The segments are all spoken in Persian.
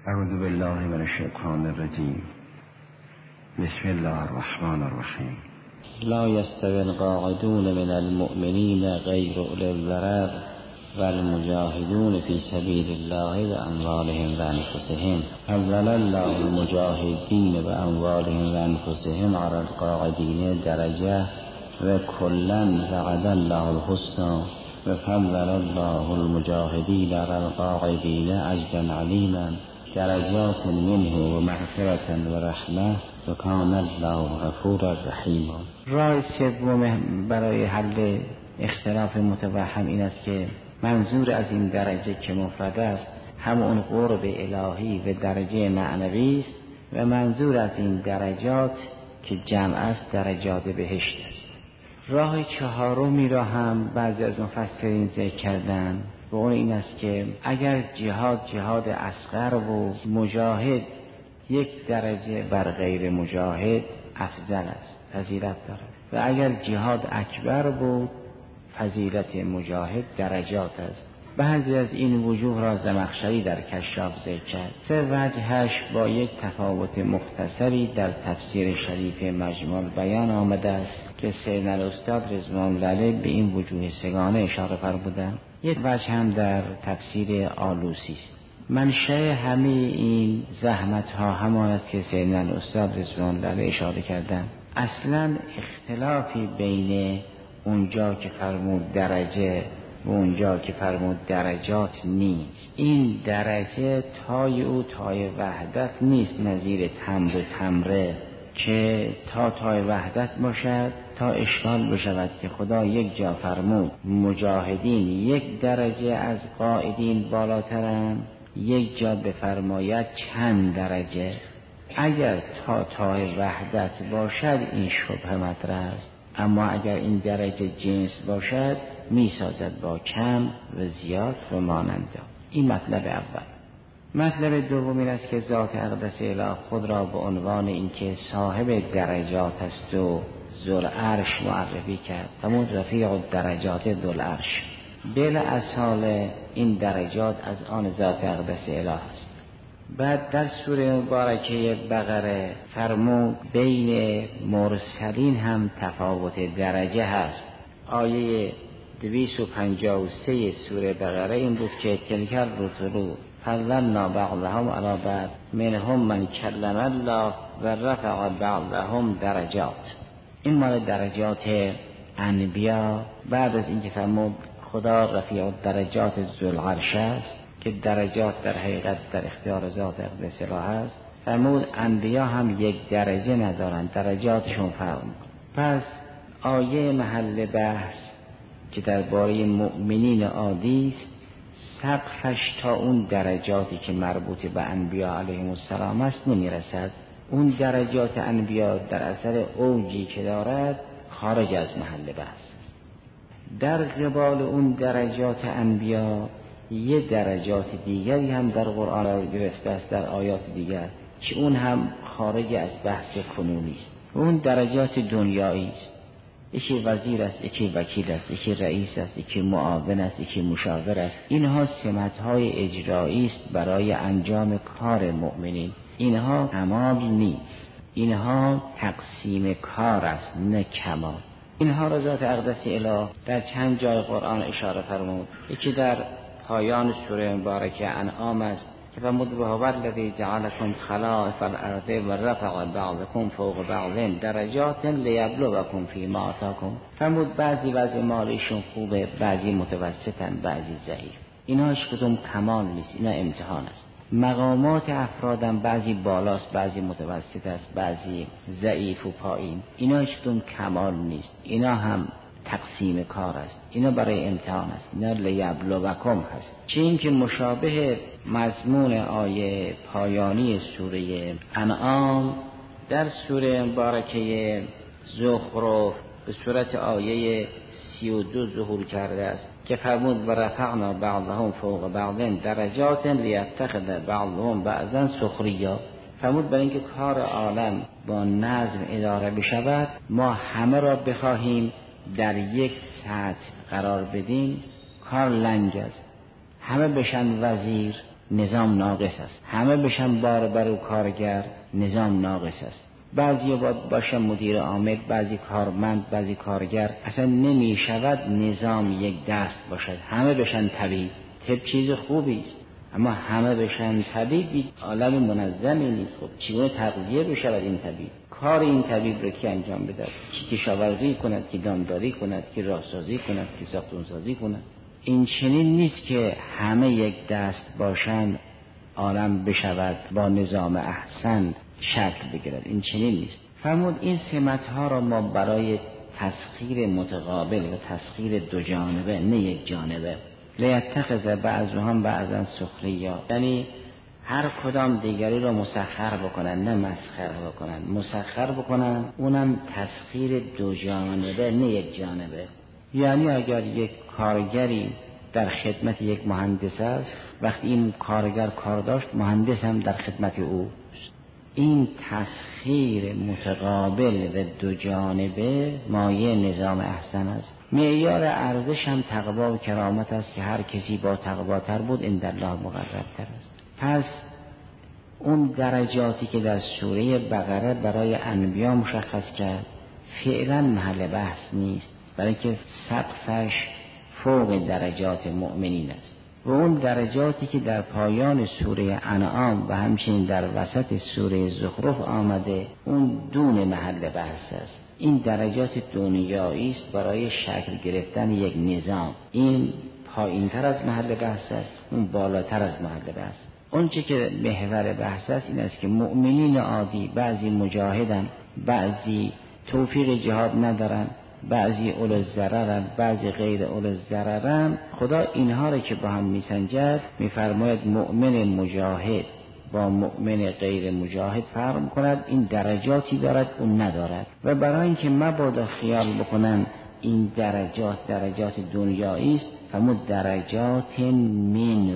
اعوذ بالله من الشیطان الرجیم. بسم الله الرحمن الرحیم. لا يستوي القاعدون من المؤمنين غير أولي الضرر والمجاهدون في سبيل الله بأموالهم وأنفسهم فضل الله المجاهدين بأموالهم وأنفسهم على القاعدين درجة وكلا وعد الله الحسنى وفضل الله المجاهدين على القاعدين أجرا عظيما درجات منه و مغفرة و رحمه و کان الله غفورا رحیما. راه سوم برای حل اختلاف متوهم این است که منظور از این درجه که مفرد است همون قرب الهی و درجه معنوی است و منظور از این درجات که جمع است درجات بهشت است. راه چهارمی را هم بعضی از مفسرین ذکر کردند و اون این است که اگر جهاد اصغر و مجاهد یک درجه بر غیر مجاهد افضل است، فضیلت دارد، و اگر جهاد اکبر بود فضیلت مجاهد درجات است. بعضی از این وجوه را زمخشری در کشاف ذکر کرد. سه وجهش با یک تفاوت مختصری در تفسیر شریف مجموع بیان آمده است که سید الاستاد رضوان الله علیه به این وجوه سگانه اشاره فرمودند. یک وجه هم در تفسیر آلوسی است. منشأ همه این زحمت ها همان است که سید الاستاد رضوان الله علیه اشاره کردند. اصلا اختلافی بین اونجا که فرمود درجه و اونجا که فرمود درجات نیست. این درجه تای او تای وحدت نیست، نظیر تمر تمره که تای وحدت باشد تا اشکال بشود که خدا یک جا فرمود مجاهدین یک درجه از قائدین بالاترند، یک جا بفرماید چند درجه. اگر تای وحدت باشد این شبهه مطرح است، اما اگر این درجه جنس باشد می سازد با کم و زیاد و مانند. این مطلب اول. مطلب دوم این است که ذات اقدس اله خود را به عنوان اینکه صاحب درجات است و ذوالعرش معرفی کرد. همون رفیع الدرجات ذوالعرش. دل اصال این درجات از آن ذات اقدس اله است. بعد در سوره مبارکه بقره فرمود بین مرسلین هم تفاوت درجه هست. آیه 253 سوره بقره این بود که تلک الرسل فضلنا بعضهم علی بعض منهم من کلم الله و رفع بعضهم درجات. این مال درجات انبیا. بعد از اینکه فرمود خدا رفیع الدرجات ذوالعرش است که درجات در حقیقت در اختیار ذات اقدس اله است، فرمود انبیا هم یک درجه ندارند، درجاتشون فرق. پس آیه محل بحث که درباره مؤمنین عادی است سقفش تا اون درجاتی که مربوط به انبیا علیهم السلام است نمیرسد. اون درجات انبیا در اثر اوجی که دارد خارج از محل بحث. در قبال اون درجات انبیا یه درجات دیگری هم در قرآن گرفته است در آیات دیگر که اون هم خارج از بحث کنونی است. اون درجات دنیایی است. یکی وزیر است، یکی وکیل است، یکی رئیس است، یکی معاون است، یکی مشاور است. اینها سمت‌های اجرایی است برای انجام کار مؤمنین. اینها کمال نیست، اینها تقسیم کار است نه کمال. اینها را ذات اقدس اله در چند جای قرآن اشاره فرمود. یکی در پایان سوره مبارکه انعام است که فرمود و هو الذی جعلکم خلائف الارض و رفع بعضکم فوق بعض درجات لیبلوکم فیما آتاکم. فرمود بعضی وضع مالیشون خوبه، بعضی متوسطن، بعضی ضعیف. اینها هیچ کدوم کمال نیست، اینا امتحان است. مقامات افرادم بعضی بالاست، بعضی متوسط است، بعضی ضعیف و پایین. اینا هیچ کدوم کمال نیست، اینا هم تقسیم کار است، اینا برای امتحان است، اینا لیبلوکم هست. چه این که مشابه مضمون آیه پایانی سوره انعام در سوره مبارکه زخرف به صورت آیه 32 ظهور کرده است که فرمود و رفعنا بعضهم فوق بعض درجات لیتخذ بعضهم بعضا سخریا. فرمود برای اینکه کار عالم با نظم اداره بشود ما همه را بخواهیم در یک سطح قرار بدیم، کار لنگ است. همه بشن وزیر، نظام ناقص است. همه بشن بار او کارگر، نظام ناقص است. بعضی باشن مدیر عامل، بعضی کارمند، بعضی کارگر. اصلا نمی شود نظام یک دست باشد. همه بشن طبیب. طب چیز خوبی است، اما همه بشن طبیب عالم منظمی نیست. خب چگونه تغذیه بشود این طبیب؟ کار این طبیب رو کی انجام بده؟ کی کشاورزی کند، کی دامداری کند، کی راهسازی کند، کی ساختمانسازی کند؟ این چنین نیست که همه یک دست باشن عالم بشود با نظام احسن شکل بگیرد. این چنین نیست. فرمود این سمت‌ها را ما برای تسخیر متقابل و تسخیر دو جانبه، نه یک جانبه، لیتخذ بعضهم بعضا سخریا، یعنی هر کدام دیگری را مسخر بکنن نه مسخر بکنن، مسخر بکنن، اونم تسخیر دو جانبه نه یک جانبه. یعنی اگر یک کارگری در خدمت یک مهندس است، وقتی این کارگر کار داشت، مهندس هم در خدمت او. این تسخیر متقابل و دو جانبه مایه نظام احسن است. معیار ارزش هم تقوا و کرامت است که هر کسی با تقواتر بود عند الله مقربتر است. پس اون درجاتی که در سوره بقره برای انبیا مشخص کرد فعلا محل بحث نیست، برای که سقفش فوق درجات مؤمنین است. و اون درجاتی که در پایان سوره انعام و همچنین در وسط سوره زخرف آمده اون دون محل بحث است. این درجات دنیایی است برای شکل گرفتن یک نظام. این پایینتر از محل بحث است، اون بالاتر از محل بحث. اون چه که محور بحث است این است که مؤمنین عادی بعضی مجاهدن، بعضی توفیق جهاد ندارن، بعضی اولو الضررن، بعضی غیر اولو الضررن. خدا اینها را که با هم میسنجد میفرماید مؤمن مجاهد با مؤمن غیر مجاهد فرق کند، این درجاتی دارد اون ندارد. و برای اینکه مبادا خیال بکنن این درجات دنیایی است، فرمود درجات منه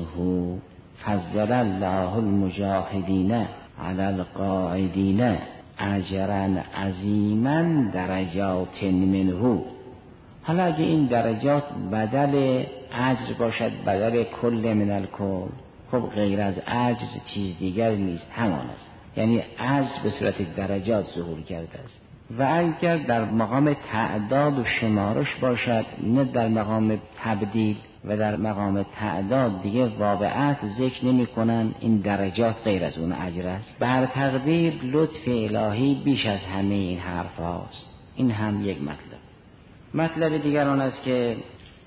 فضل الله المجاهدین علی القاعدین اجرا عظیما درجات منه. حالا اگه این درجات بدل اجر باشد، بدل کل من الکل، خب غیر از اجر چیز دیگر نیست، همان است. یعنی اجر به صورت درجات ظهور کرده است. و اگر در مقام تعداد و شمارش باشد، نه در مقام تبدیل و در مقام تعداد، دیگه واقعات ذکر نمی کنن، این درجات غیر از اون اجر است. بر تقدیر لطف الهی بیش از همه این حرف هاست. این هم یک مطلب دیگر آن است که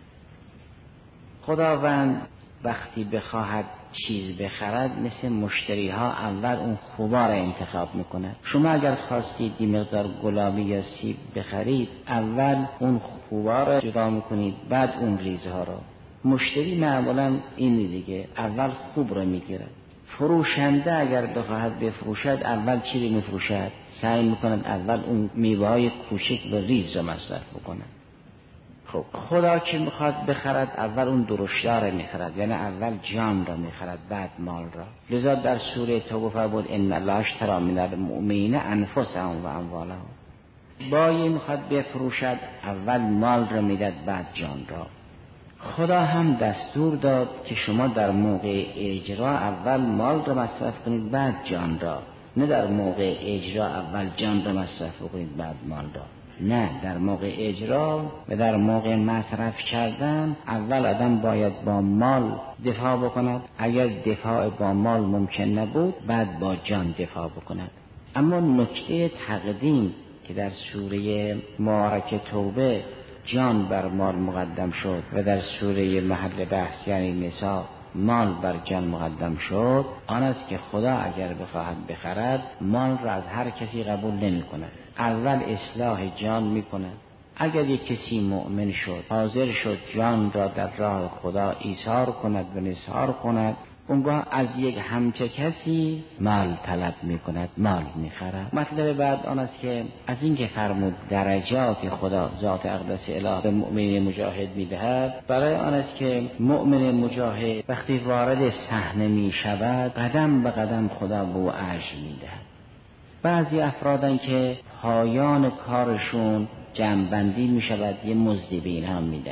خداوند وقتی بخواهد چیز بخرد مثل مشتری ها اول اون خوبا را انتخاب میکنه. شما اگر خواستید این مقدار گلابی یا سیب بخرید، اول اون خوبا را جدا میکنید، بعد اون ریزها را. مشتری معمولا این دیگه، اول خوب را میگیره. فروشنده اگر بخواهد بفروشد اول چی رو میفروشد؟ سعی میکند اول اون میوه های کوچک و ریز را مصرف بکنه. خب خدا که میخواد بخرد اول اون درشتار را میخرد، یعنی اول جان را میخرد بعد مال را. لذا در سوره توبه فرمود ان الله اشتری من المؤمنین انفسهم و اموالهم. بایی میخواد بفروشد اول مال را میداد بعد جان را. خدا هم دستور داد که شما در موقع اجرا اول مال را مصرف کنید بعد جان را، نه در موقع اجرا اول جان را مصرف کنید بعد مال را. نه، در موقع اجرا و در موقع مصرف کردن اول آدم باید با مال دفاع بکند. اگر دفاع با مال ممکن نبود بعد با جان دفاع بکند. اما نکته تقدیم که در سوره مبارکه توبه جان بر مال مقدم شد و در سوره محل بحث یعنی نساء مال بر جان مقدم شد، آن است که خدا اگر بخواهد بخرد مال را از هر کسی قبول نمی کند، اول اصلاح جان می کند. اگر یک کسی مؤمن شد، حاضر شد جان را در راه خدا ایثار کند و نثار کند، اونگاه از یک همچه کسی مال طلب می کند، مال می خرد. مطلب بعد آن است که از این که فرمود درجات خدا ذات اقدس اله به مؤمن مجاهد می دهد، برای آن است که مؤمن مجاهد وقتی وارد صحنه می شود قدم به قدم خدا به او اجر می دهد. بعضی افرادن که پایان کارشون جمع‌بندی می شود یه مزدی به اینها می دهد.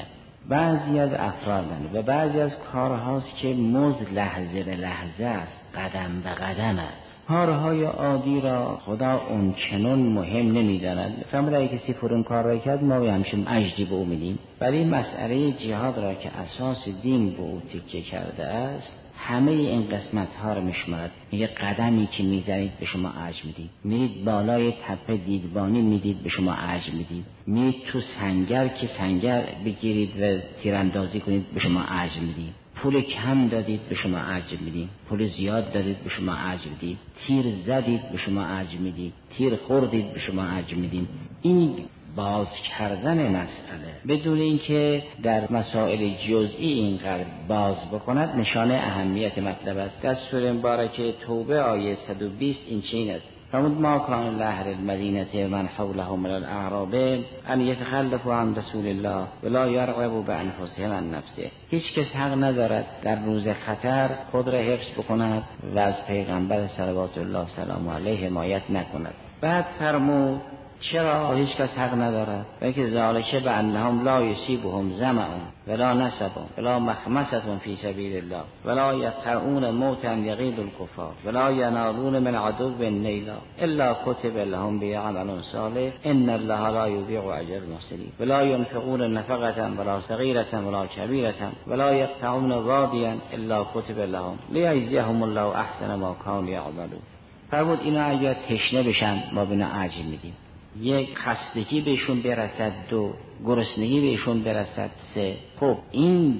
بعضی از افرادن و بعضی از کارهاست که مزد لحظه به لحظه است، قدم به قدم است. کارهای عادی را خدا اون چنان مهم نمی‌داند. فرموده اگه کسی فرون کار را کرد ما همچنین اجری به او میدیم، ولی مسئله جهاد را که اساس دین به او تکیه کرده است همه این قسمت ها رو میشمارد. میگه قدمی که میزنید به شما اجر میدیم، میرید بالای تپه دیدبانی میدید به شما اجر میدیم، میرید تو سنگر که سنگر بگیرید و تیراندازی کنید به شما اجر میدیم، پول کم دادید به شما اجر میدیم، پول زیاد دادید به شما اجر میدیم، تیر زدید به شما اجر میدیم، تیر خوردید به شما اجر میدیم. این باز کردن مسئله بدون اینکه در مسائل جزئی اینقدر باز بکند نشانه اهمیت مطلب است. در سوره مبارکه توبه آیه 120 این چین است: فرمود ما کان لأهل المدینة من حولهم من الاعراب ان یتخلفوا عن رسول الله ولا یرغبوا بانفسهم عن نفسه. هیچ کس حق ندارد در روز خطر خود را حفظ بکند و از پیغمبر صلوات الله سلام علیه حمایت نکند. بعد فرمود چرا هیچ کس حق ندارد؟ بلکه ذالک بانهم لا یصیبهم ظمأ ولا نصب ولا مخمصة فی سبیل الله ولا یطعون موتا یغیظ الکفار ولا ینالون من عدو نیلا الا کتب لهم به عمل صالح ان الله لا یضیع اجر المحسنین ولا ينفقون نفقة ولا صغیرة ولا کبیرة ولا یقطعون وادیا الا کتب لهم لیجزیهم الله احسن ما کانوا یعملون. فرمود اینا اگر تشنه بشن ما بنا اجر میدیم، یک خستگی بهشون برسد، دو گرسنگی بهشون برسد، سه. خب این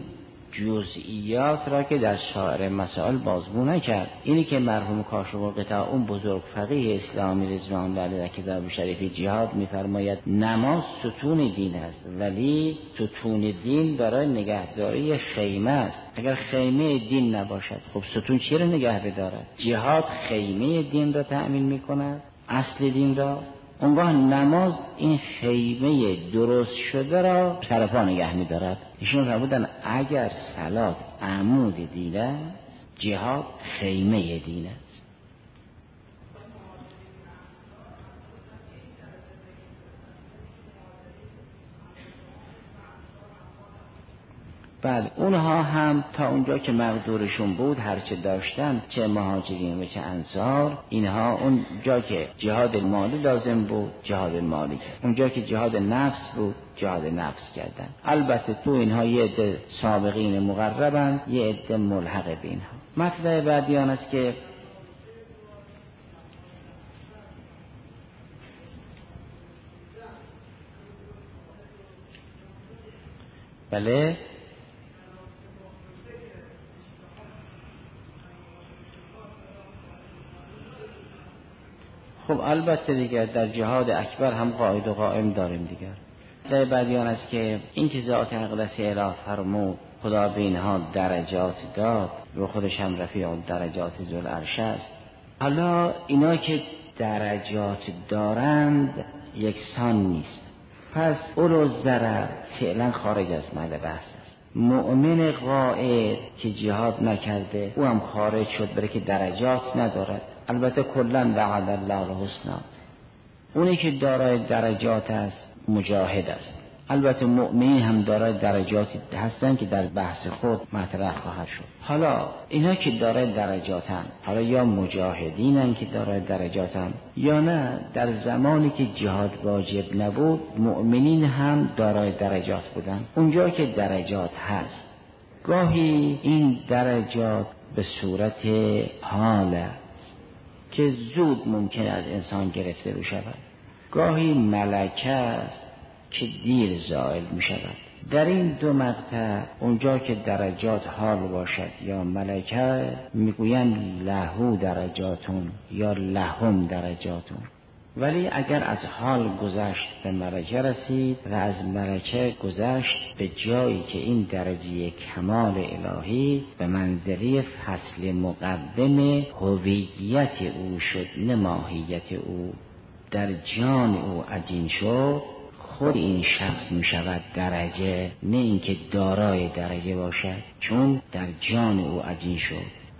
جزئیات را که در سایر مسائل بازگو نکرد. اینی که مرحوم کاشف قطاع اون بزرگ فقیه اسلامی رضوان الله علیه در کتاب شریف جهاد میفرماید نماز ستون دین است، ولی ستون دین برای نگهداری خیمه است. اگر خیمه دین نباشد خب ستون چی را نگه بدارد؟ جهاد خیمه دین را تأمین میکند، اصل دین را. اونگاه نماز این خیمه درست شده را سرپا نگه می‌دارد. ایشون فرمودن اگر صلات عمود دین است، جهاد خیمه دین است. بله اونها هم تا اونجا که مقدورشون بود هرچه داشتن، چه مهاجرین و چه انصار، اینها اون جا که جهاد مالی لازم بود جهاد مالی کرد، اونجا که جهاد نفس بود جهاد نفس کردن. البته تو اینها یه عده سابقین مقربن، یه عده ملحق به اینها. مطلب بعدی آن است که بله خب البته دیگر در جهاد اکبر هم قائد و قائم داریم دیگر. در بعدیان است که این که ذات اقدس اله فرمود خدا به اینها درجات داد و خودش هم رفیع درجات ذوالعرش است. حالا اینا که درجات دارند یکسان نیست، پس اولو ضرر فعلا خارج از محل بحث است. مؤمن قائد که جهاد نکرده او هم خارج شد، برای که درجات ندارد. البته کلن وعد الله الحسنا، اونی که دارای درجات است مجاهد است. البته مؤمنین هم دارای درجاتی هستن که در بحث خود مطرح خواهد شد. حالا اینا که دارای درجاتن، حالا یا مجاهدینن که دارای درجاتن یا نه، در زمانی که جهاد واجب نبود مؤمنین هم دارای درجات بودن. اونجا که درجات هست گاهی این درجات به صورت حال که زود ممکن از انسان گرفته بشود، گاهی ملکه است که دیر زائل می شود. در این دو مقطع اونجا که درجات حال باشد یا ملکه میگویند لهو درجاتون یا لهم درجاتون، ولی اگر از حال گذشت به ملکه رسید و از ملکه گذشت به جایی که این درجه کمال الهی به منزله فصل مقدم هویت او شد، نه ماهیت او، در جان او عجین شد، خود این شخص می شود درجه، نه اینکه دارای درجه باشد، چون در جان او عجین شد.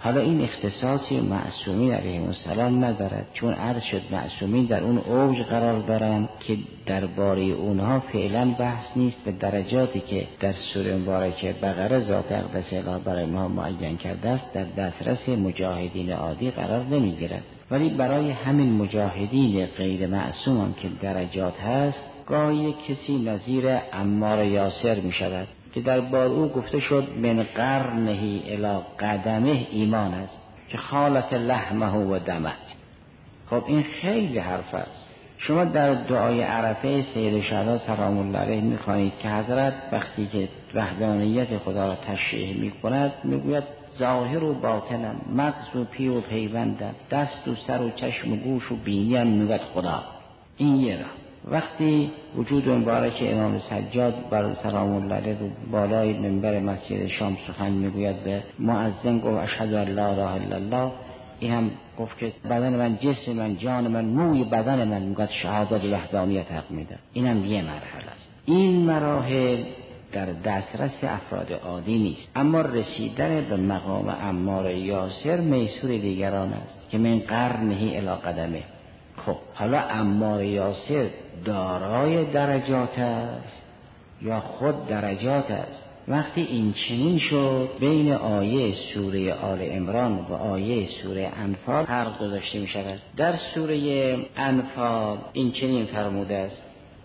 حالا این اختصاصی معصومین علیهم السلام ندارد، چون عرض شد معصومین در اون اوج قرار دارن که درباره اونها فعلا بحث نیست و درجاتی که در سوره مبارکه بقره ذات اقدس الهی برای ما معین کرده است در دسترس مجاهدین عادی قرار نمیگیرد. ولی برای همین مجاهدین غیر معصوم هم که درجات هست، گاهی کسی نظیر عمار یاسر می شود که در بار او گفته شد من قرنه الی قدمه ایمان است که خالت لحمه و دمت. خب این خیلی حرف است. شما در دعای عرفه سید شهدا سلام الله علیه می‌خوانید که حضرت وقتی که وحدانیت خدا را تشریح می‌کند میگوید ظاهر و باطنم، مغز و پی و پیوندم، دست و سر و چشم و گوش و بینیم، میگوید خدا. این یه راه. وقتی وجود مبارک امام سجاد بر سلام الله علیه رو بالای منبر مسجد شام سخن میگوید به مؤذن گفت اشهد ان لا اله الا الله، این هم گفت که بدن من، جسم من، جان من، موی بدن من میگوید شهادت وحدانیت حق میده. این هم یه مرحله است. این مراحل در دسترس افراد عادی نیست، اما رسیدن به مقام عمار یاسر میسور دیگران است که من قرنه الی قدمه. خب حالا عمار یاسر دارای درجات است یا خود درجات است؟ وقتی این چنین شد بین آیه سوره آل عمران و آیه سوره انفال فرق گذاشته می شود. در سوره انفال این چنین فرموده است،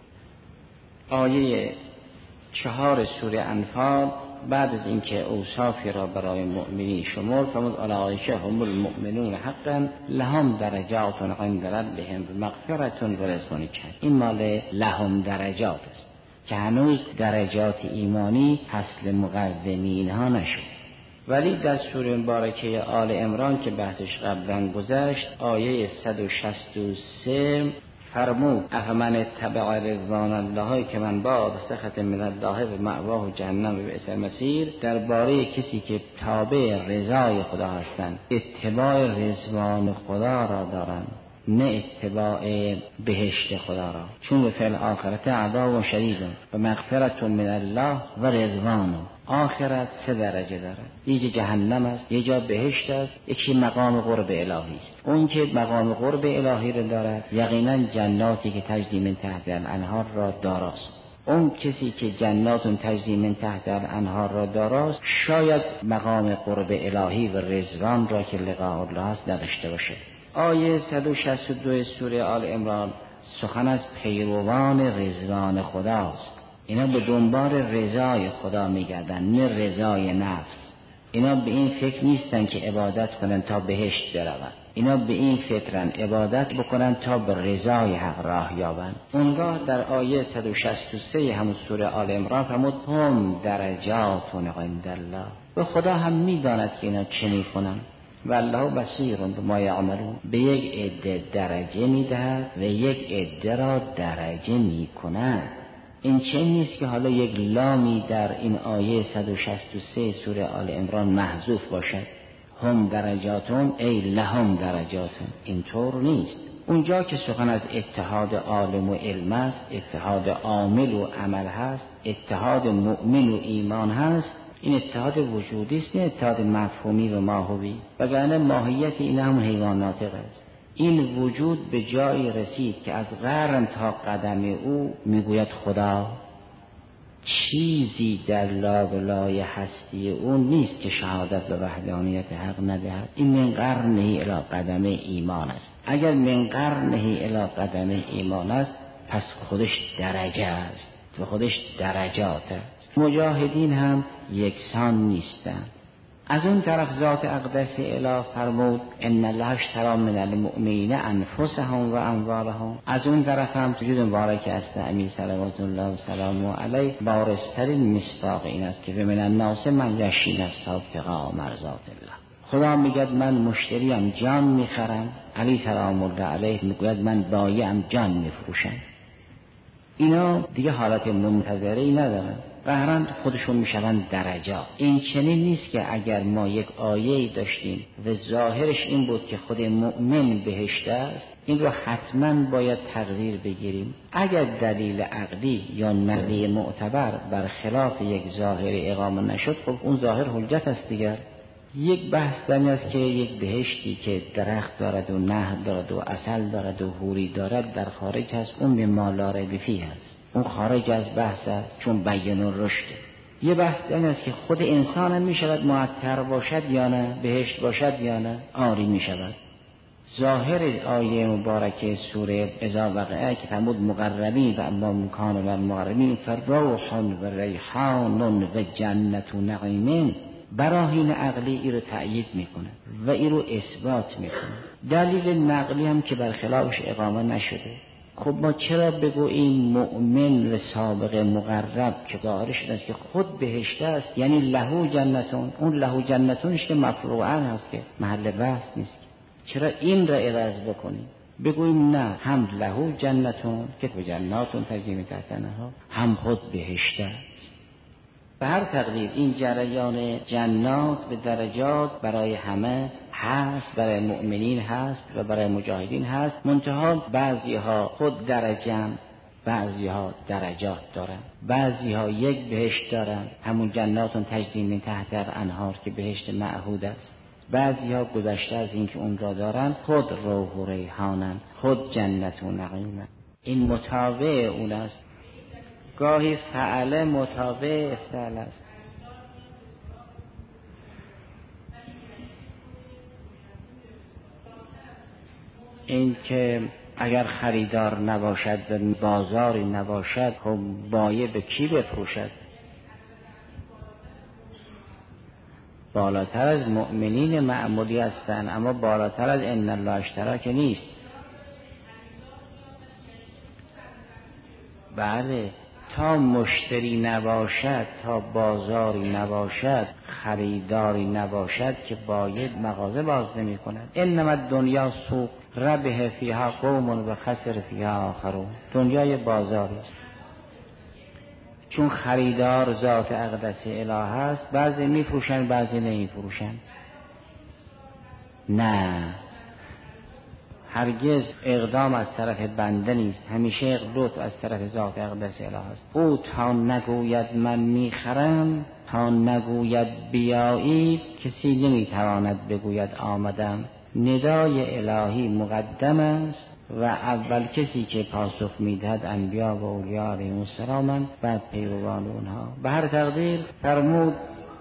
آیه 4 سوره انفال بعد از اینکه اوصافی را برای مؤمنین شمرد فرمود اولئک هم المؤمنون حقا لهم درجات عند ربهم مغفرة و رزق کریم. این مال لهم درجات است که هنوز درجات ایمانی حصل مقدمین ها نشد. ولی در سوره مبارکه آل عمران که بحثش قبلا گذشت آیه 163 فرمود افمن اتبع رضوان الله که من با سخط من الله و مأواه جهنم و بئس المصیر، درباره کسی که تابع رضای خدا هستند، اتباع رضوان خدا را دارند نه اتباع بهشت خدا را، چون به فعل آخرت عذاب شدید و مغفرت من الله و رضوان. آخرت 3 درجه دارد، یه جهنم است، یه جا بهشت است، یکی مقام قرب الهی است. اون که مقام قرب الهی را دارد یقینا جناتی که تجری من تحت الانهار را داراست. اون کسی که جنات تجری من تحت الانهار را داراست شاید مقام قرب الهی و رضوان را که لقاء الله است نداشته باشه. آیه 162 سوره آل عمران سخن از پیروان رضوان خداست. اینا به دنبال رضای خدا میگردن نه رضای نفس. اینا به این فکر نیستن که عبادت کنن تا بهشت بروند. اینا به این فکرن عبادت بکنن تا به رضای حق راه یابند. اونگاه در آیه 163 همون سوره آل عمران فرمود هم درجات عند الله، و خدا هم میداند که اینا چه میکنن و الله بصیر بما یعملون. به یک عده درجه میدهد و یک عده را درجه میکند. این چه نیست که حالا یک لامی در این آیه 163 سوره آل عمران محذوف باشد، هم درجاتون ای لهم درجاتون، اینطور نیست. اونجا که سخن از اتحاد عالم و علم است، اتحاد عامل و عمل هست، اتحاد مؤمن و ایمان هست، این اتحاد وجودی است نه اتحاد مفهومی و ماهوی، وگرنه ماهیت این هم حیوان ناطق است. این وجود به جایی رسید که از قرن تا قدم او میگوید خدا. چیزی در لابلای هستی او نیست که شهادت به وحدانیت حق ندهد. این من قرنه الی قدم ایمان است. اگر من قرنه الی قدم ایمان است پس خودش درجه است و خودش درجات است. مجاهدین هم یکسان نیستند. از اون طرف ذات اقدس اله فرمود ان الله اشتری من المؤمنین انفسهم و اموالهم. از اون طرف هم وجود مبارک است امیر صلوات الله و سلامه علیه بارزترین مصداق این است که من الناس من یشری نفسه ابتغاء مرضات الله. خدا میگه من مشتریم، جان میخرم. علی سلام الله علیه میگوید من بایعم، جان میفروشم. اینا دیگه حالت منتظری ندارن، قهرن خودشون میشون درجات. این چنین نیست که اگر ما یک آیه‌ای داشتیم و ظاهرش این بود که خود مؤمن بهشت است، این رو حتما باید تقدیر بگیریم. اگر دلیل عقلی یا نقلی معتبر بر خلاف یک ظاهر اقامه نشد، خب اون ظاهر حجت است دیگر. یک بحث در این است که یک بهشتی که درخت دارد و نهر دارد و عسل دارد و حوری دارد در خارج هست، اون به ما لا ریب فیه هست، اون خارج از بحث است چون بیان الرشد. یه بحث در این است که خود انسان هم می شود معطر باشد یا نه، بهشت باشد یا نه، آری می شود. ظاهر آیه مبارکه سوره اذا وقعه که فرمود مقربین و اما مکان و المقربین فروح و ریحان و جنت و نعیم، براهین عقلی ای رو تأیید میکنه و ای رو اثبات میکنه. دلیل نقلی هم که برخلافش اقامه نشده. خب ما چرا بگوییم مؤمن و سابق مقرب که ظاهرش است که خود بهشت است، یعنی له جنتون، اون له جنتونش که مفروعاً هست که محل بحث نیست، چرا این را عوض بکنیم بگوییم نه، هم له جنتون که تو جناتون تجری من تحتها الانهار، هم خود بهشت است. به هر تقدیر این جریان جنات به درجات برای همه هست، برای مؤمنین هست و برای مجاهدین هست، منتها بعضی ها خود درجه‌اند، بعضی ها درجات دارن، بعضی ها یک بهشت دارن، همون جناتون تجری من تحتها الانهار که بهشت معهود است. بعضی ها گذشته از این که اون را دارن خود روح و ریحانن، خود جنت و نعیمن. این متابع اون است. گاهی فعل متابع فعل است. این که اگر خریدار نباشد و بازاری نباشد، خب بایع به کی بفروشد؟ بالاتر از مؤمنین معمولی هستند، اما بالاتر از ان الله اشتری که نیست. بله، تا مشتری نباشد، تا بازاری نباشد، خریداری نباشد که بایع مغازه باز نمی کند. انما الدنیا سوق ربح فیها قوم و خسر فیها آخرون. دنیای بازاری است. چون خریدار ذات اقدس اله است، بعضی می فروشن بعضی نمی فروشن. نه، هرگز اقدام از طرف بنده نیست، همیشه لطف از طرف ذات اقدس اله است. او تا نگوید من میخرم، تا نگوید بیایی، کسی نمیتواند بگوید آمدم. ندای الهی مقدم است و اول کسی که پاسخ میدهد انبیا و اولیاء علیهم السلام، بعد پیروان اونها. به هر تقدیر فرمود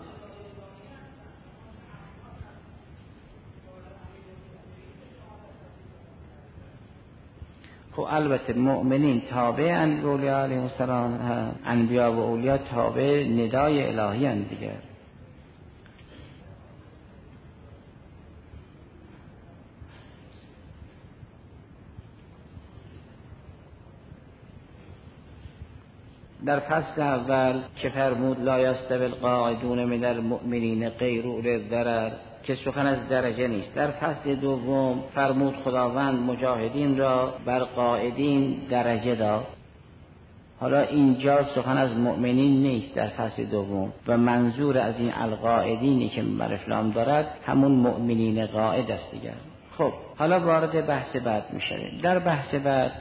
خب البته مؤمنین تابع اولیاء علیهم السلام، انبیا و اولیاء تابع ندای الهی اند دیگر. در فصل اول که فرمود لا یستوی القاعدون من المؤمنین غیر اولی الضرر که سخن از درجه نیست، در فصل دوم فرمود خداوند مجاهدین را بر قاعدین درجه داد. حالا اینجا سخن از مؤمنین نیست در فصل دوم و منظور از این القاعدینی که بر اسلام دارد همون مؤمنین قاعد است دیگر. خب حالا وارد بحث بعد میشیم. در بحث بعد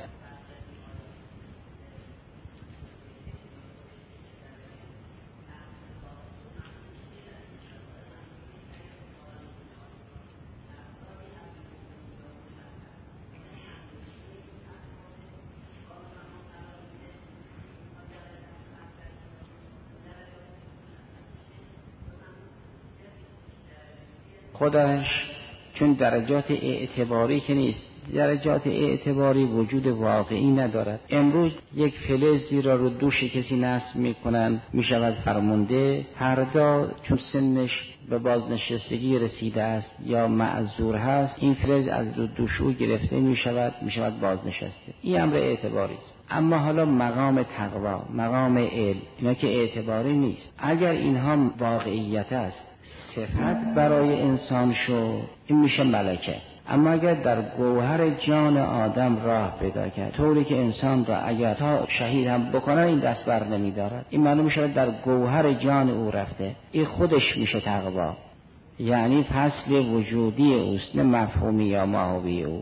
خودش چون درجات اعتباری که نیست، درجات اعتباری وجود واقعی ندارد. امروز یک فلزی را رو دوش کسی نصب میکنن میشود فرمانده، فردا چون سنش به بازنشستگی رسیده است یا معذور هست، این فلز از رو دوش او گرفته میشود بازنشسته. این امر اعتباری است. اما حالا مقام تقوا، مقام علم، اینا که اعتباری نیست. اگر اینها واقعیت است، صفت برای انسان شو، این میشه ملکه. اما اگر در گوهر جان آدم راه پیدا کرد، طوری که انسان را اگر تا شهید هم بکنن این دست بر نمی دارد، این معنی میشه در گوهر جان او رفته. این خودش میشه تقوا، یعنی فصل وجودی اوست، نه مفهومی یا ماهوی او.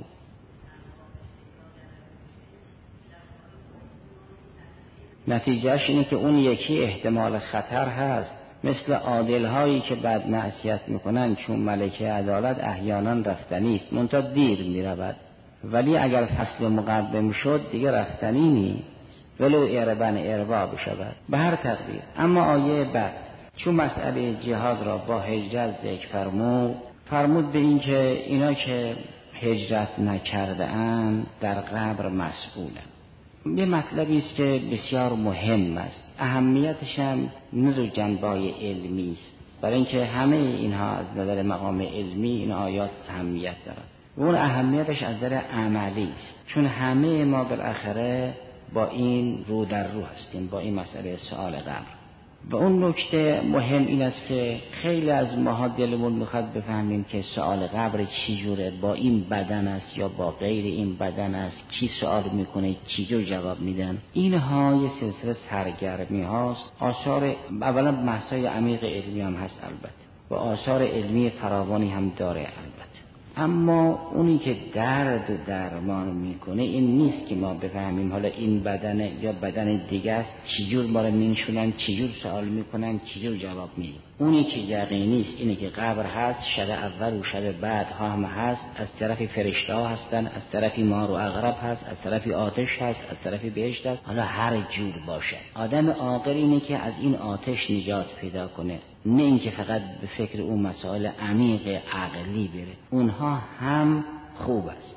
نتیجهش اینه که اون یکی احتمال خطر هست، مثل عادل هایی که بعد معصیت میکنن چون ملکه عدالت احیانا رفتنی است، منتها دیر میرود، ولی اگر فصل مقدم شد دیگه رفتنی نیست، ولو اربن اربا بشود به هر تقدیر. اما آیه بعد چون مسئله جهاد را با هجرت ذکر فرمود به این که اینا که هجرت نکرده اند در قبر مسئولند. یه مطلبی است که بسیار مهم است، اهمیتش هم نه در جنبه‌های علمی است، برای اینکه همه اینها از نظر مقام علمی این آیات اهمیت دارند و اون اهمیتش از نظر عملی است، چون همه ما بالاخره با این رو در رو هستیم، با این مسئله سؤال قبر. و اون نکته مهم این است که خیلی از ماها دلمون میخواد بفهمیم که سؤال قبر چی جوره، با این بدن است یا با غیر این بدن است، کی سؤال میکنه، چی جور جواب میدن. اینها یه سلسله سرگرمی هاست. آثار اولا بحثای عمیق علمی هم هست البته و آثار علمی فراوانی هم داره البته، اما اونی که درد و درمان میکنه این نیست که ما بفهمیم حالا این بدنه یا بدن دیگه است، چجور ما رو مینشونن، چجور سوال میکنن، چجور جواب میدن. اونی که یقینی است اینه که قبر هست، شب اول و شب بعد هم هست، از طرف فرشته ها هستن، از طرف مار و عقرب هست، از طرف آتش هست، از طرف بهشت هست، حالا هر جور باشه. آدم عاقل اینه که از این آتش نجات پیدا کنه، نه اینکه فقط به فکر اون مسائل عمیق عقلی بره. اونها هم خوب است،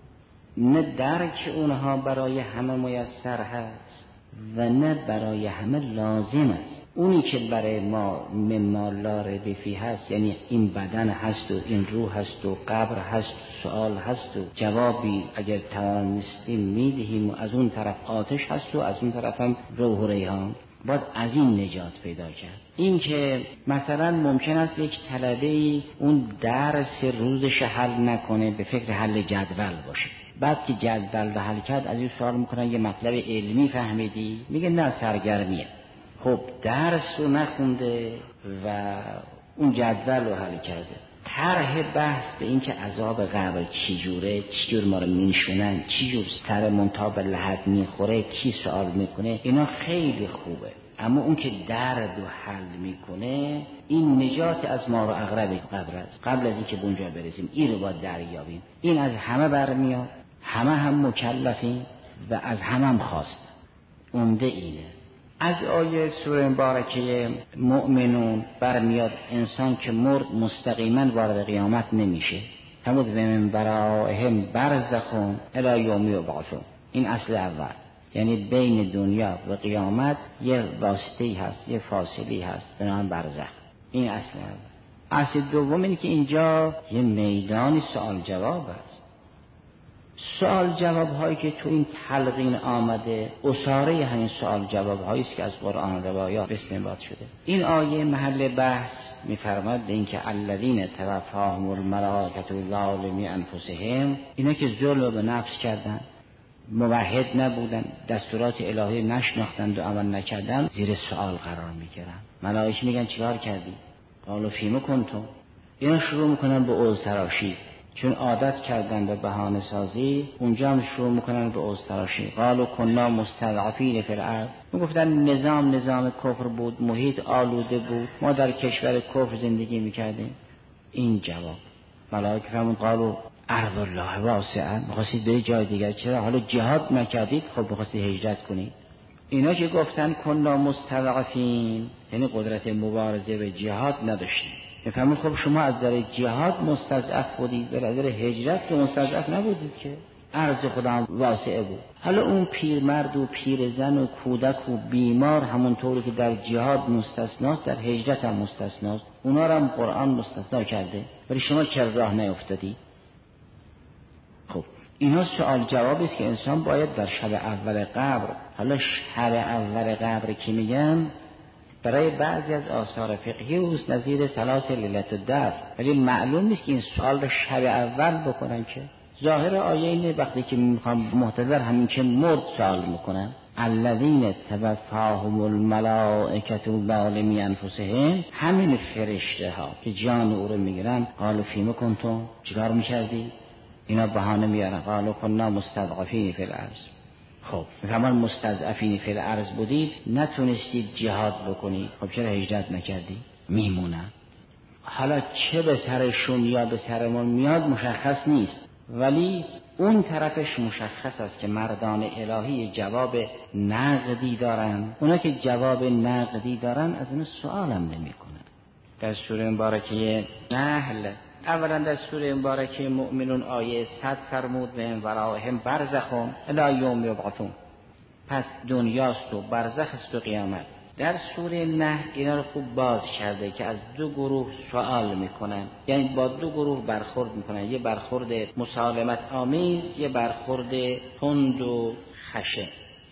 نه درک اونها برای همه میسر هست و نه برای همه لازم است. اونی که برای ما مما لا ریب فیه هست، یعنی این بدن هست و این روح هست و قبر هست و سؤال هست و جوابی اگر توانستیم میدهیم، و از اون طرف آتش هست و از اون طرف هم روح و ریحان، باید از این نجات پیدا کرد. این که مثلا ممکن است یک طلبه‌ای اون درس روزش حل نکنه، به فکر حل جدول باشه، بعد که جدول رو حل کرد از این سوال میکنن یه مطلب علمی فهمیدی؟ میگه نه، سرگرمیه. خب درس رو نخونده و اون جدول رو حل کرده. طرح بحث به این که عذاب قبر چی جوره، چی جور ما رو میشونن، چی جور سر منتاب لحد میخوره، کی سوال میکنه، اینا خیلی خوبه. اما اون که درد و حل میکنه، این نجات از مار و عقرب قبر است. قبل از این که به اونجا برسیم این رو باید دریابیم. این از همه برمیاد، همه هم مکلفیم و از همه هم خواست. عمده اینه. از آیه سوره مبارکه مؤمنون برمیاد انسان که مرد مستقیما وارد قیامت نمیشه. همود من برائهم برزخون الی یوم یبعثون. این اصل اول، یعنی بین دنیا و قیامت یه واسطه‌ای هست، یه فاصلی هست به نام برزخ. این اصل اول. اصل دوم اینه که اینجا یه میدانی سوال جواب است. سوال جواب هایی که تو این تلقین آمده اساره همین سوال جواب هایی است که از قرآن روایات استنباط شده. این آیه محل بحث می‌فرماید به اینکه الذین توفاهم الملائکة ظالمی انفسهم، اینا که ظلم به نفس کردن، موحد نبودن، دستورات الهی نشناختند و عمل نکردن، زیر سوال قرار میگیرن. ملائکه میگن چیکار کردی؟ قالوا فیما کنتم. اینا شروع میکنن به عذرتراشی، چون عادت کردن به بهانه سازی. اونجا هم شروع میکنن به عذرتراشی. قالوا کنا مستضعفین فی الارض. میگفتن نظام کفر بود، محیط آلوده بود، ما در کشور کفر زندگی میکردیم. این جواب ملائکه فرمود قالوا ارض الله واسعه، می‌خواستید به جای دیگر، چرا حالا جهاد نکردید؟ خب می‌خواستید هجرت کنید. اینا که گفتن کنا مستضعفین، یعنی قدرت مبارزه به جهاد نداشتید. میفهمید خب شما از در جهاد مستضعف بودید، به نظر هجرت که مستضعف نبودید، که ارض خدا واسعه بود. حالا اون پیرمرد و پیرزن و کودک و بیمار همونطوری که در جهاد مستثناست، در هجرت هم مستثناست. اونا رو هم قرآن مستثنا کرده، ولی شما چرا راه نیفتادید؟ خب اینا سوال جوابی است که انسان باید در شب اول قبر، حالا شب اول قبر که میگن برای بعضی از آثار فقهی اوست نظیر ثلاث لیلت الدفن، ولی معلوم نیست که این سوال رو شب اول بکنن. که ظاهر آیه اینه وقتی که میخوام محتضر همین که مرد سوال میکنن الذین توفاهم الملائکة ظالمی انفسهم، همین فرشته ها که جان او رو میگیرن قالوا فیما کنتم، چیکار میکردی؟ اینا بهانه میارن قالوا کنا مستضعفین فی الارض. خب میفهمن مستضعفین فی الارض بودید، نتونستید جهاد بکنید، خب چرا هجرت نکردی؟ میمونن. حالا چه به سرشون یا به سرمون میاد مشخص نیست، ولی اون طرفش مشخص است که مردان الهی جواب نقدی دارن. اونا که جواب نقدی دارن از این سوال هم نمی کنن. در سوره مبارکه نحل، اولا در سوره مبارکه مؤمنون آیه 100 فرمود و این وراهم برزخون الی یوم یبعثون، پس دنیاست و برزخ است و قیامت. در سوره نحل اینا رو خوب باز کرده که از دو گروه سوال میکنن، یعنی با دو گروه برخورد میکنن، یه برخورد مسالمت آمیز، یه برخورد تند و خشن.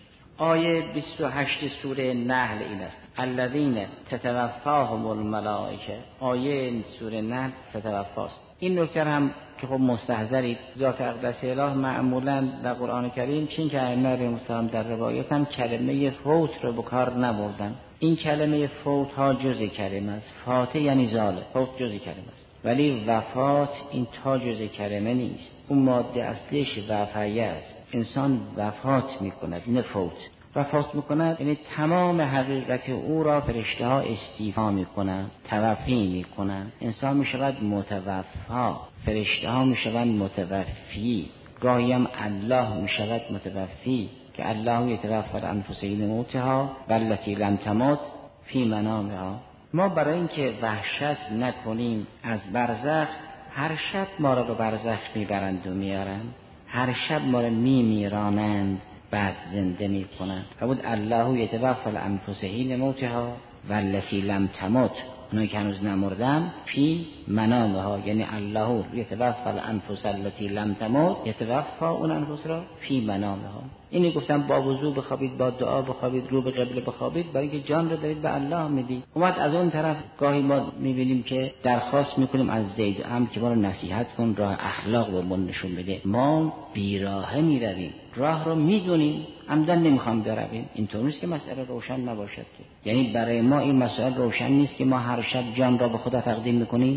آیه 28 سوره نحل این است الذین تتوفاهم الملائکه، آیه سوره نحل تتوفاست. این نکته هم که خب مستحضرید، ذات اقدس اله معمولا در قرآن کریم چین که ائمه علیهم السلام در روایات هم کلمه فوت رو به کار نبردن. این کلمه فوت ها جزء کلمه است، فاته یعنی زاله، فوت جزء کلمه است، ولی وفات این تا جزء کلمه نیست. اون ماده اصلیش وفایه است. انسان وفات میکند نه فوت. وفات میکند یعنی تمام حقیقت او را فرشته ها استیفا میکنند، توفی میکنند. انسان میشود متوفا، فرشته ها میشوند متوفی، گاهی هم الله میشود متوفی که الله یتوفی الانفس حین موتها والتی لم تمت فی منامها. ما برای اینکه وحشت نکنیم از برزخ، هر شب ما را به برزخ میبرند و میارند، هر شب ما را میمیرانند بعد زنده میکنند. فرمود الله یتوفی الانفس حین موتها والتی لم تمت، اونایی که هنوز نمردن فی منامها، یعنی الله یتوفی الانفس التي لم تمت، یتوفی اون انفس را فی منامها. اینی گفتم با وضو بخوابید، با دعا بخوابید، رو به قبله بخوابید، برای اینکه جان رو دارید به الله میدید. اومد از اون طرف گاهی ما میبینیم که درخواست میکنیم از زید عم که ما رو نصیحت کن، راه اخلاق به ما نشون بده. ما بیراهه میرویم، راه رو میدونیم، عمدن نمیخوام برویم. اینطور نیست که مسئله روشن نباشد که، یعنی برای ما این مسئله روشن نیست که ما هر شب جان را به خدا تقدیم میکنیم.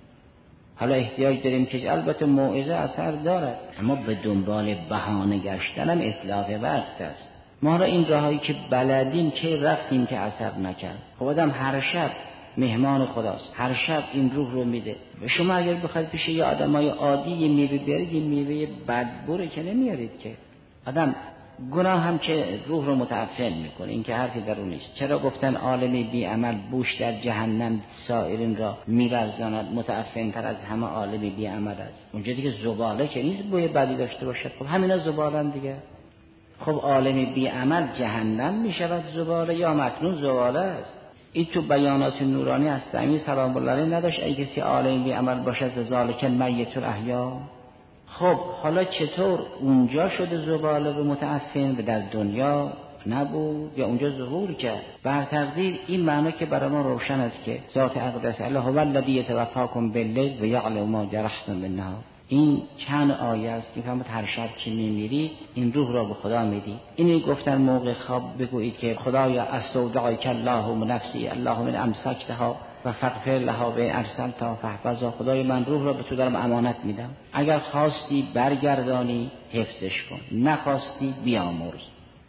حالا احتیاج داریم که البته موعظه اثر دارد، اما به دنبال بهانه گشتن هم اتلاف وقت است. ما را این راهایی که بلدیم که رفتیم که اثر نکرد. خب آدم هر شب مهمان خداست، هر شب این روح رو میده. و شما اگر بخواید پیش یه آدمای عادی یه میوه بیارید، این میوه بدبوره که نمیارید که. آدم گناه هم که روح رو متعفن میکنه، این که حرفی در اون نیست. چرا گفتن عالمی بی عمل بوش در جهنم سائرین را میرزاند، متعفن تر از همه عالمی بی عمل است. اونجا دیگه زباله که نیست بوی بدی داشته باشد، خب همینا زبالن دیگه. خب عالمی بی عمل جهنم میشود زباله یا مکنون زباله است. این تو بیانات نورانی است امیر سلام الله علیه نداشت ای کسی عالمی بی عمل باشد ذالک میت الاحیا. خب حالا چطور اونجا شده زباله و متعفن و در دنیا نبود یا اونجا ظهور کرد؟ بر تقدیر این معنا که برای ما روشن است که ذات اقدس الله هو الذی یتوفاکم باللیل و یعلم ما جرحتم بالنهار. این چند آیه است که فهمت هر شب که میمیری این روح را به خدا میدی. اینی گفتن موقع خواب بگویید که خدایا استودعک الله من نفسی الله من امسکتها و فغفر لها و ارسلتها فاحفظها. خدای من روح را به تو دارم امانت میدم، اگر خواستی برگردانی حفظش کن، نخواستی بیامرز.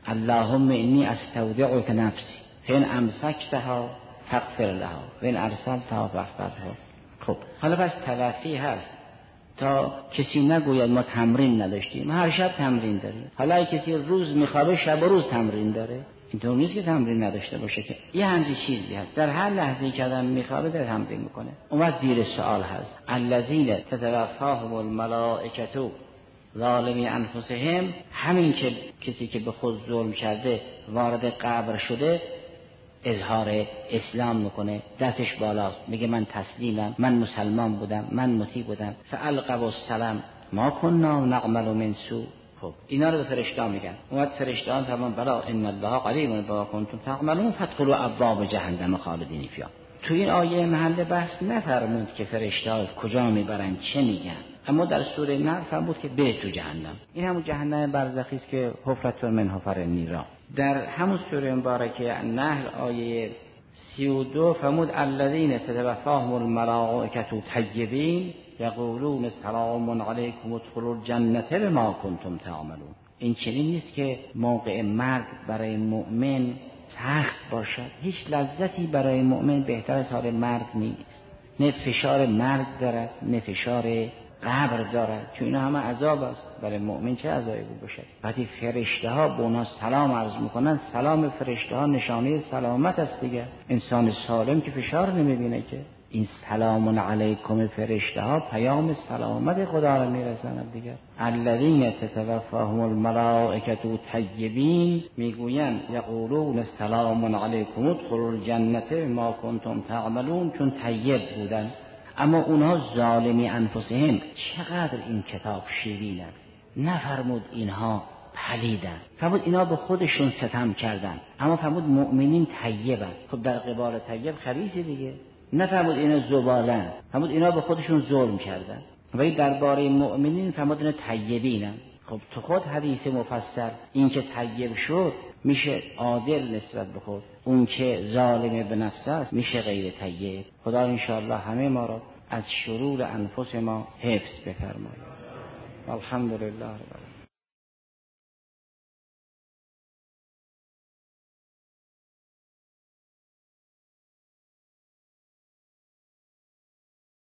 اللهم انی استودعک نفسی فان امسکتها فاغفر لها و ان ارسلتها فاحفظها. خب حالا پس توفی هست تا کسی نگوید ما تمرین نداشتیم، ما هر شب تمرین داریم. حالا اگه کسی روز میخوابه شب و روز تمرین داره، اینطور نیست که تمرین نداشته باشه که. یه همچین چیزی هست، در هر لحظه‌ای که آدم میخوابه داره تمرین میکنه. اون زیر سوال هست الذین تتوفاهم الملائکه ظالمی انفسهم، همین که کسی که به خود ظلم کرده وارد قبر شده اظهار اسلام میکنه، دستش بالاست، میگه من تسلیمم، من مسلمان بودم، من مطیع بودم. فالقوا السلام ما كنا نعمل من سوء. خب اینا رو به فرشته میگن. اومد فرشته ها فرمان بلا ان الله قریب بما کنتم تعملون فادخلوا ابواب جهنم خالدین فیها. تو این آیه محل بحث نفرمود که فرشته ها کجا میبرن چه میگن، اما در سوره نحل فرمود که بره تو جهنم. این همون جهنم برزخی است که حفرة من حفر النیران. در همون سوره مبارکه نحل آیه 32 فرمود الذین تتوفاهم الملائکة طیبین یقولون سلام علیکم ادخلوا الجنة بما کنتم تعملون. این چنین نیست که موقع مرگ برای مؤمن سخت باشد. هیچ لذتی برای مؤمن بهتر از حال مرگ نیست. نه فشار مرگ دارد نه فشار قبر دارد، چون اینا همه عذاب است. برای مؤمن چه عذابی باشد؟ وقتی فرشته ها به اونا سلام عرض میکنن، سلام فرشته ها نشانه سلامت است دیگه. انسان سالم که فشار نمیبینه که. این سلام علیکم فرشته ها پیام سلامت خدا را میرساند دیگه. الذین تتوفاهم الملائکه طیبین، میگویند یقولون سلام علیکم ادخلوا الجنه بما کنتم تعملون، چون طیب بودن. اما اونها ظالمی انفسهم. چقدر این کتاب شیرین است. نفرمود اینها پلیدن، فرمود اینا به خودشون ستم کردن، اما فرمود مؤمنین طیبن. خب در قبال طیب خبیثه دیگه. نفرمود اینا زبالن، فرمود اینا به خودشون ظلم کردن. ولی درباره مؤمنین فرمود اینا طیبینن. خب تو خود حدیث مفصل این که طیب شد میشه عادل نسبت به خود، اون که ظالم به نفس است میشه غیر طیب. خدا انشاءالله همه ما را از شرور انفس ما حفظ بفرماید. الحمدلله رب العالمین.